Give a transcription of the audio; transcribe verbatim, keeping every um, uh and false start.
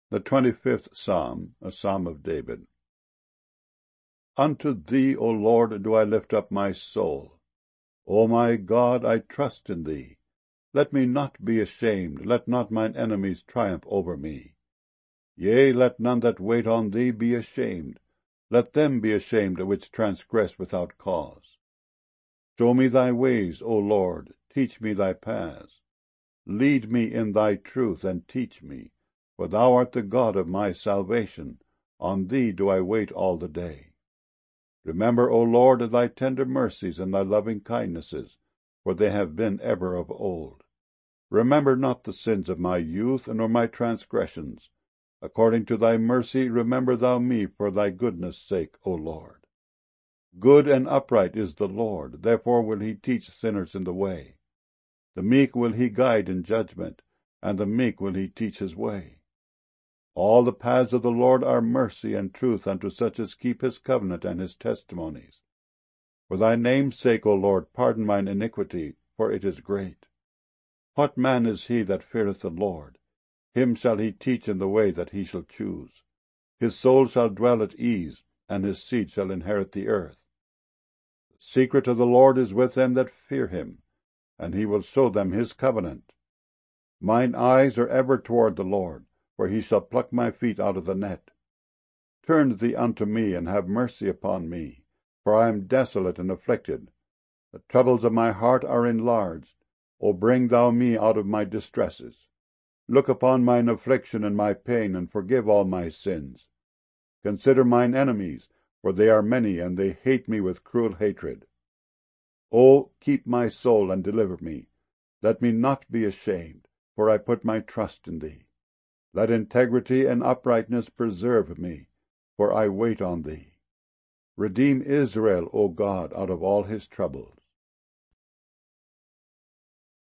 The twenty-fifth Psalm, a Psalm of David. Unto thee, O Lord, do I lift up my soul. O my God, I trust in thee. Let me not be ashamed, let not mine enemies triumph over me. Yea, let none that wait on thee be ashamed. Let them be ashamed which transgress without cause. Show me thy ways, O Lord, teach me thy paths. Lead me in thy truth, and teach me. For thou art the God of my salvation. On thee do I wait all the day. Remember, O Lord, thy tender mercies and thy loving kindnesses, for they have been ever of old. Remember not the sins of my youth, nor my transgressions. According to thy mercy remember thou me for thy goodness' sake, O Lord. Good and upright is the Lord, therefore will he teach sinners in the way. The meek will he guide in judgment, and the meek will he teach his way. All the paths of the Lord are mercy and truth unto such as keep his covenant and his testimonies. For thy name's sake, O Lord, pardon mine iniquity, for it is great. What man is he that feareth the Lord? Him shall he teach in the way that he shall choose. His soul shall dwell at ease, and his seed shall inherit the earth. The secret of the Lord is with them that fear him, and he will show them his covenant. Mine eyes are ever toward the Lord, for he shall pluck my feet out of the net. Turn thee unto me, and have mercy upon me, for I am desolate and afflicted. The troubles of my heart are enlarged. O bring thou me out of my distresses. Look upon mine affliction and my pain, and forgive all my sins. Consider mine enemies, for they are many, and they hate me with cruel hatred. O keep my soul, and deliver me. Let me not be ashamed, for I put my trust in thee. Let integrity and uprightness preserve me, for I wait on thee. Redeem Israel, O God, out of all his troubles.